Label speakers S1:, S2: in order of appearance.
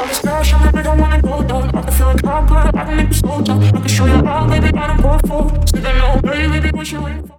S1: this passion that I don't wanna go down. I can feel like I'm good, I can make you slow down. I can show you all, baby, I don't go for. Still don't know, baby, what you waiting for?